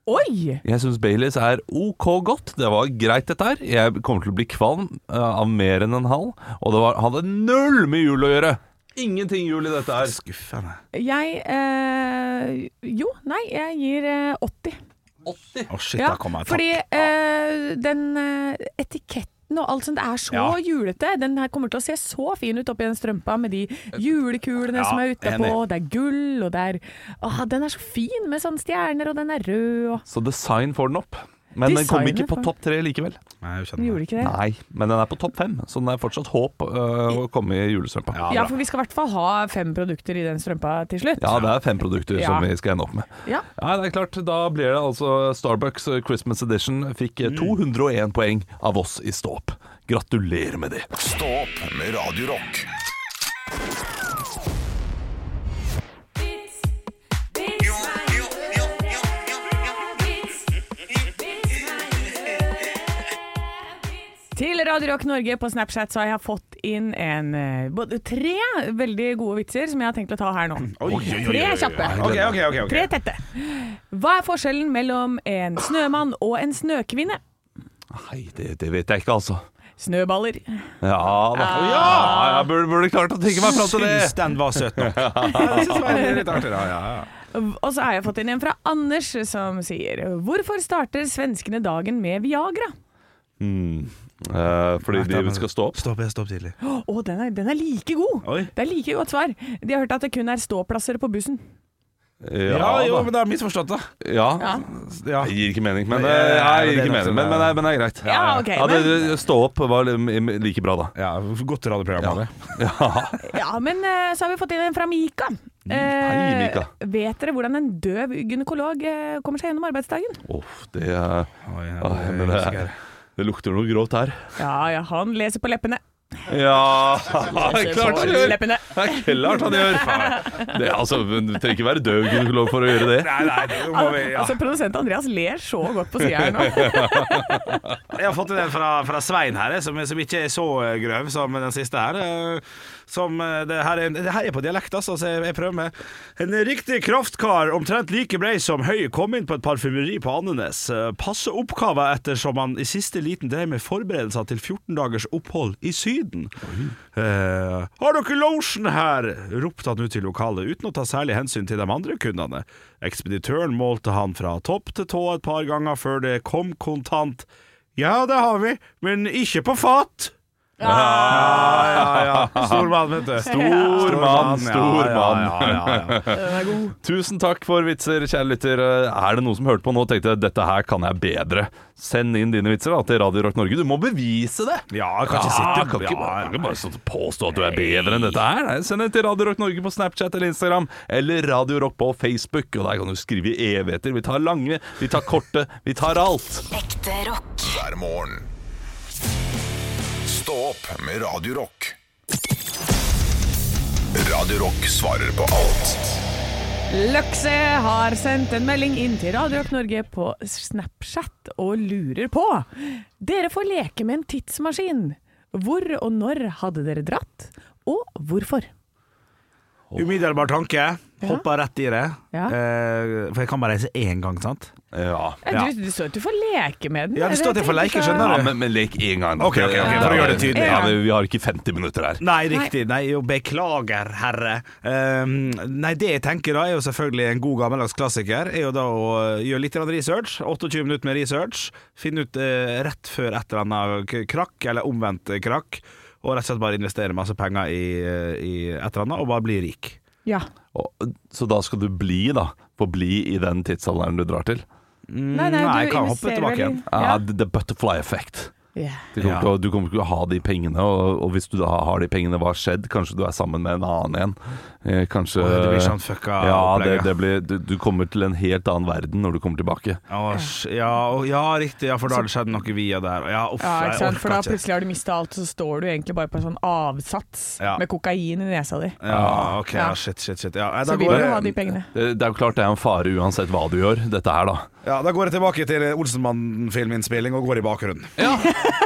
Oi! Jeg synes Baileys er ok godt. Det var greit dette her. Jeg kommer til å bli kvalm uh, av mer enn en halv. Og det var, hadde null med jul å gjøre. Ingenting jul i dette her. Skuffende. Jeg eh, Jo, nei, jeg gir eh, åtti. åtti? Å, shit, Ja, da kommer jeg fordi eh, den eh, etiketten og alt sånt er så Ja. julete. Den her kommer til å se så fin ut oppi den strømpa med de julekulene Ja, som er ute på. enig. Det er gull, og det er Åh, den er så fin med sånne stjerner, og den er rød og Så design får den opp. Men den kom ikke Designet på får- topp tre likevel. Nei, jeg Den skjønner. gjorde ikke det. Nei, men den er på topp fem, så den er fortsatt håp øh, å komme i julestrømpa. Ja, Ja, bra. for vi skal i hvert fall ha fem produkter i den strømpa til slutt. Ja, det er fem produkter Ja. som vi skal ende opp med. Ja. Ja, det er klart. Da blir det altså Starbucks Christmas Edition fikk eh, to hundre og én poeng av oss i Stå opp. Gratulerer med det. Stå opp med Radio Rock. Til Radio Rock Norge på Snapchat så har jeg fått inn en, eh, både tre veldig gode vitser som jeg har tenkt å ta her nå. Oi, oi, oi, oi, Tre oi. kjappe. Ok, ok, ok, ok. Tre tette. Hva er forskjellen mellom en snømann og en snøkvinne? Nei, det, det vet jeg ikke, altså. Snøballer. Ja da. Ja, jeg burde, burde klart å tenke meg fram til det. Syns den var søt nok. Ja, det synes jeg var litt artig da, ja, ja. Og så har jeg fått inn en fra Anders som sier: hvorfor starter svenskene dagen med Viagra? Mm. Eh, fordi de skal stå opp. Stopp, jeg stopp tidlig. Å, den, er- den er like god! Oi. Det er like godt svar. De har hørt at det kun er ståplasser på bussen. Ja, jo, da. men det er misforstått da. Ja. Ja, Ja. Det gir ikke mening, men Det- eh, ja, jeg det gir er ikke nok mening. sånn, Men, men, ja. men det er greit. ja ok. Ja, det, men, det, stå opp var li- like bra, da. Ja, godt radioprogram av det. Ja. ja, men eh, så har vi fått inn en fra Mika. Mm, hei, Mika. Eh, vet dere hvordan en døv gynekolog eh, kommer seg gjennom arbeidsdagen? Uff, det, er- Oi, ja, Åh, det er men det, usikker. det lukter noe grovt her. Ja, ja, han leser på leppene. Ja, klart han gjør! Leppene. Det er klart han gjør! Det, er altså, du trenger ikke være døv gynekolog for å gjøre det. Nei, nei, det må vi, ja. Altså, produsent Andreas ler så godt på sida her nå. Jeg har fått en fra, fra Svein her, som, som ikke er så eh, grøv som den siste her. eh, Som eh, det her er, det her er på dialekt, altså, så jeg, jeg prøver med. En riktig kraftkar, omtrent like brei som høy, kom inn på et parfymeri på Andenes. Eh, Passe oppgave ettersom han i siste liten drev med forberedelser til fjorten dagers opphold i Syden. Eh, har dere lotion her? Ropte han ut til lokalet, uten å ta særlig hensyn til de andre kundene. Ekspeditøren målte han fra topp til tå et par ganger før det kom kontant. Ja, det har vi, men ikke på fat. Ja, ja, ja. Stor mann, vet du. Stor mann, stor ja, mann. ja, ja, ja, ja. Tusen takk for vitser, kjære lytter. Er det noen som hørte på nå og tenkte dette her kan jeg bedre? Send inn dine vitser da, til Radio Rock Norge. Du må bevise det! Ja, jeg kan ikke Ja, sitte kan ikke ja, bare, kan ikke bare stå og påstå at du er bedre enn dette her. Nei, send det til Radio Rock Norge på Snapchat eller Instagram, eller Radio Rock på Facebook. Og der kan du skrive i evigheter. Vi tar lange, vi tar korte, vi tar alt. Ekte rock. hver morgen. Stå opp med Radio Rock. Radio Rock svarer på alt. Løkse har sendt en melding inn til Radio Rock Norge på Snapchat og lurer på: dere får leke med en tidsmaskin. Hvor og når hadde dere dratt, og hvorfor? Umiddelbar tanke. Hoppa rett i det. Ja. Eh, for jeg kan bare reise én gang, sant? Ja. Ja. Du, du står at du får leke med den. Ja, det står at jeg får leke, skjønner Ja, du. men, men lek en gang. Ok, ok, ok, for å gjøre det tydelig. Ja, men vi har ikke femti minutter her. Nei, riktig. Nei, jo, beklager, herre. Um, nei, det jeg tenker da, er jo selvfølgelig en god gammeldags klassiker. Er jo da å gjøre litt grann research. tjueåtte minutter med research. Finne ut eh, rett før et eller annet k- krakk, eller omvendt krakk. Og rett og slett bare investere masse penger i, i et eller annet, og bare bli rik. Ja. Og, så da skal du bli, da. Få bli i den tidsalderen du drar til. Nei, nei, Nei, du jeg kan hoppe investerer tilbake vel i- igjen. Ja, Ja. the butterfly effect. Ja. Du kommer, Ja. ikke, å- du kommer ikke å ha de pengene, og, og hvis du da har de pengene, hva har skjedd? Kanskje du er sammen med en annen igjen. Eh, kanskje Oi, det blir sånn fucka Ja, det, opplegg, ja. det blir, du, du kommer til en helt annen verden når du kommer tilbake. Å, sj- ja, og- ja, riktig. Ja, for da har det skjedd noe via der. Ja, uff, Ja, ikke jeg sant? For da orker ikke. plutselig har du mista alt, så står du egentlig bare på en sånn avsats Ja. med kokain i nesa di. Ja, ok, ja, Ja. shit, shit, shit. Ja, nei, da Så vil går du jeg- ha de pengene. Det, det er jo klart det er en fare uansett hva du gjør, dette her, da. Ja, da går jeg tilbake til Olsenmannen-filminnspilling og går i bakgrunnen.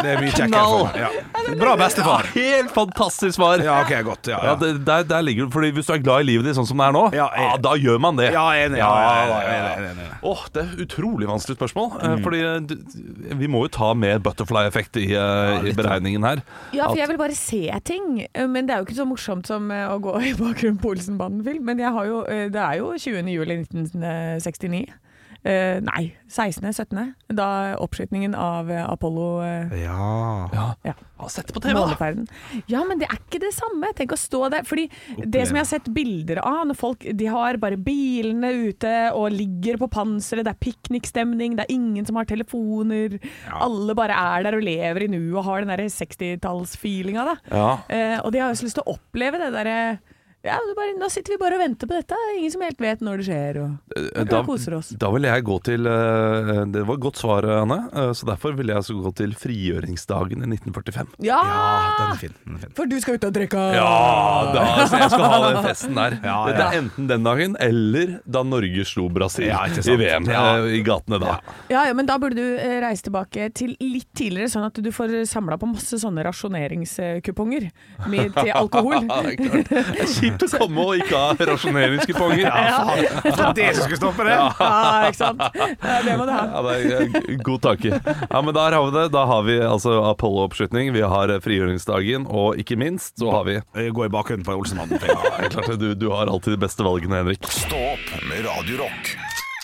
Det er mye kjekkere for ja. Bra bestefar. Ja, helt fantastisk svar. Ja, ok, godt. Ja, ja. Ja, det, der, der ligger det, fordi hvis du er glad i livet ditt sånn som det er nå, ja, jeg, ja, da gjør man det. Ja, enig. Ja, ja, ja, ja, ja, ja, ja. Åh, det er utrolig vanskelig spørsmål. Mm. Fordi du, vi må jo ta med butterfly-effekt i, ja, i beregningen her. Ja, for jeg vil bare se ting. Men det er jo ikke så morsomt som å gå i bakgrunnen på Olsenbanden-film. Men jeg har jo, det er jo tjuende juli nitten sekstini. Uh, nei, sekstende, syttende da oppskytningen av uh, Apollo uh, ja. Ja. Ja. Ja, sett det på T V da. Ja, men det er ikke det samme. Tenk å stå der, fordi Oppleve. Det som jeg har sett bilder av når folk, de har bare bilene ute og ligger på panseret, det er piknikstemning, det er ingen som har telefoner, ja. Alle bare er der og lever i nu og har den der sekstitallsfeelinga da. Ja. Uh, og de har jo så lyst til å oppleve det der. Ja, bare, nå sitter vi bare og venter på dette. Ingen som helt vet når det skjer, og da koser oss. Da vil jeg gå til det var et godt svar, Anne, så derfor vil jeg så gå til frigjøringsdagen i nitten førtifem. Ja, ja den, er fin, den er fin. For du skal ut og drikke. Ja, da, så jeg skal ha den festen der. Ja, ja. Det er enten den dagen eller da Norge slo Brasil ja, i V M ja. I gatene da. Ja, ja, men da burde du reise tilbake til litt tidligere, sånn at du får samlet på masse sånne rasjoneringskuponger med, til alkohol. Ja, det er klart. Det er kjipt å komme og ikke ha rasjoneringskuponger. Ja, for det som skulle stoppe det. Ja, ikke sant? Ja, det må du ha. Ja, det er god tanke. Ja, men der har vi det. Da har vi altså Apollo-oppskytning, vi har frigjøringsdagen, og ikke minst så har vi Gå i bakgrunnen på Olsenmannen. Ja, klart det. Du, du har alltid de beste valgene, Henrik. Stå opp med Radio Rock.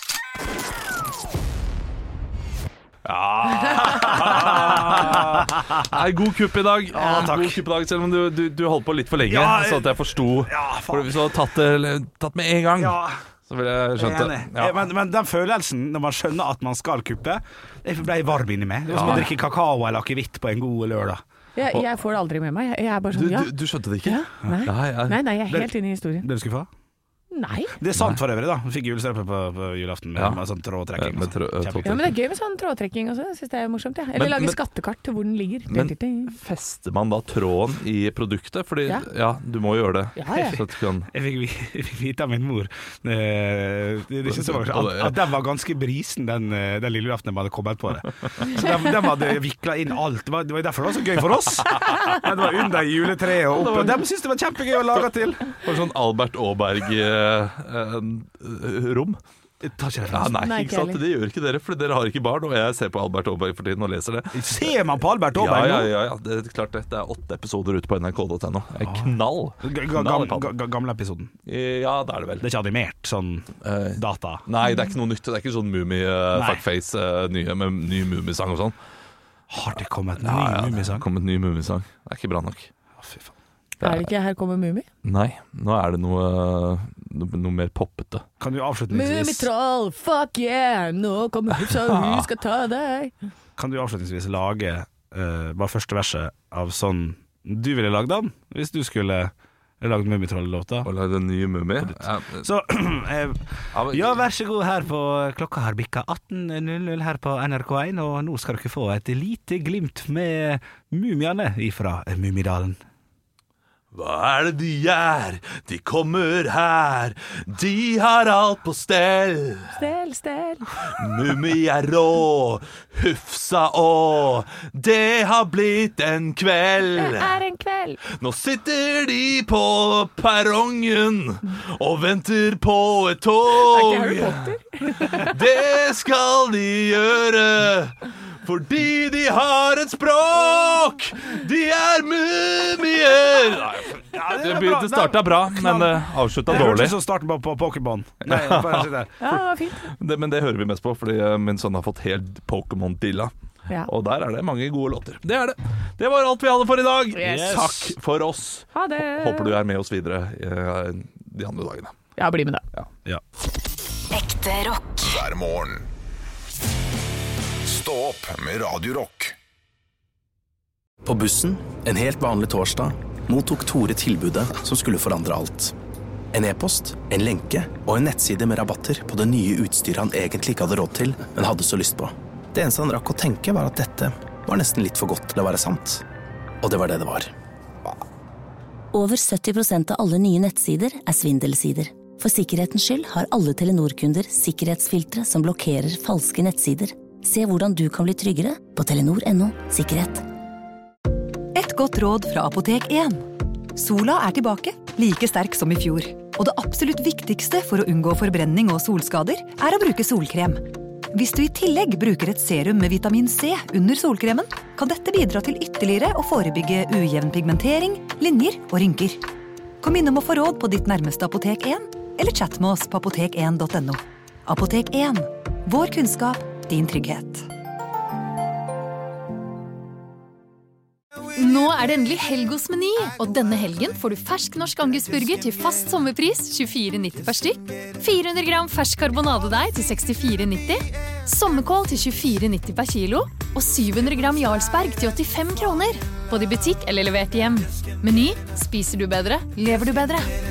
Ja. Nei, god kupp i dag. Ja, god kupp i dag, selv om du, du, du holdt på litt for lenge, ja, jeg, så at jeg forsto. Ja, for hvis du hadde tatt det tatt med en gang, ja. Så ville jeg skjønt det. Ja. Men, men den følelsen når man skjønner at man skal kuppe, det ble varm inni meg. Det var som å drikke kakao eller akevitt på en god lørdag. Jeg, jeg får det aldri med meg. Jeg er bare sånn, du, ja. du, du skjønte det ikke? Ja. Nei. Nei, nei, nei, jeg er helt inne i historien. Det du skulle få? Nei. Det er sant for øvrig da. Vi fikk julestrømpe på, på julaften med, ja. med sånn trådtrekking. Ja, med trå, sånn. Ja, men det er gøy med sånn trådtrekking også. Jeg synes det er morsomt, ja. Eller men, lage men, skattekart til hvor den ligger. Men fester man da tråden i produktet? Fordi, ja, ja du må gjøre det. Ja, ja. Så kan... Jeg fikk, jeg fikk vite av min mor eh, det, det så var, at, at den var ganske brisen den, den lille julaften de hadde kommet på det. Så de, de hadde viklet inn alt. Det var, det var derfor det var så gøy for oss. Men det var under juletreet og oppe. De syntes det var kjempegøy å lage til. Det var sånn Albert Aaberg eh, rom. Ja, nei, nei, ikke sant? Det gjør ikke dere, for dere har ikke barn. Og jeg ser på Albert Aaberg for tiden og leser det. Ser man på Albert Aaberg nå? Ja, ja, ja, det er klart det. Det er åtte episoder ute på N R K punktum N O. Knall. Knall Gamle episoden? Ja, det er det vel. Det er ikke animert sånn uh, data? Nei, det er ikke noe nytt. Det er ikke sånn Mumie, uh, Fuckface, uh, nye med ny Mumisang og sånn. Har det kommet ny ja, ja, Mumisang? Det har kommet ny Mumisang. Det er ikke bra nok. Å, fy faen. Det er, er det ikke Her kommer Mumi? Nei, nå er det noe, noe, noe mer poppete. Kan du avslutningsvis Mumitroll, fuck yeah, nå kommer Hufsa, hun skal ta deg. Kan du avslutningsvis lage uh, bare første verset av sånn du ville lagd den, hvis du skulle lagd Mumitroll-låta? Og lagd en ny Mumi? Ja. Så, eh, ja, vær så god, her på klokka har bikka atten null null her på N R K én, og nå skal dere få et lite glimt med mumiene ifra Mumidalen. Hva er det de gjør? De kommer her. De har alt på stell. Stell, stell. Mummi er rå, Hufsa og det har blitt en kveld. Det er en kveld. Nå sitter de på perrongen og venter på et tog. Er ikke Harry Potter? Det skal de gjøre. Fordi de har et språk. De er mumier. Ja, det begynte starta bra, men uh, avslutta dårlig. Det hørtes som starten på, på Pokémon. Nei, bare si det. Ja, det var fint. Det, men det hører vi mest på, fordi uh, min sønn har fått helt Pokémon-dilla. Ja. Og der er det mange gode låter. Det er det. Det var alt vi hadde for i dag. Yes. Takk for oss. Ha det. Håper du er med oss videre uh, de andre dagene. Ja, bli med da. Ja. Ja. Ekte rock. Hver morgen. Stå opp med Radio Rock. På bussen, en helt vanlig torsdag, mottok Tore tilbudet som skulle forandre alt. En e-post, en lenke og en nettside med rabatter på det nye utstyret han egentlig ikke hadde råd til, men hadde så lyst på. Det eneste han rakk å tenke var at dette var nesten litt for godt til å være sant. Og det var det det var. Over sytti prosent av alle nye nettsider er svindelsider. For sikkerhetens skyld har alle Telenor-kunder sikkerhetsfiltre som blokkerer falske nettsider. Se hvordan du kan bli tryggere på telenor punktum no sikkerhet. godt råd fra Apotek én. Sola er tilbake, like sterk som i fjor. Og det absolutt viktigste for å unngå forbrenning og solskader er å bruke solkrem. Hvis du i tillegg bruker et serum med vitamin C under solkremen, kan dette bidra til ytterligere å forebygge ujevn pigmentering, linjer og rynker. Kom innom og få råd på ditt nærmeste Apotek én, eller chat med oss på apotek én punktum no. Apotek én. Vår kunnskap, din trygghet. Nå er det endelig helg hos Meny, og denne helgen får du fersk norsk angusburger til fast sommerpris tjuefire nitti per stykk, fire hundre gram fersk karbonadedeig til sekstifire nitti, sommerkål til tjuefire nitti per kilo, og syv hundre gram Jarlsberg til åttifem kroner. Både i butikk eller levert hjem. Meny, spiser du bedre, lever du bedre.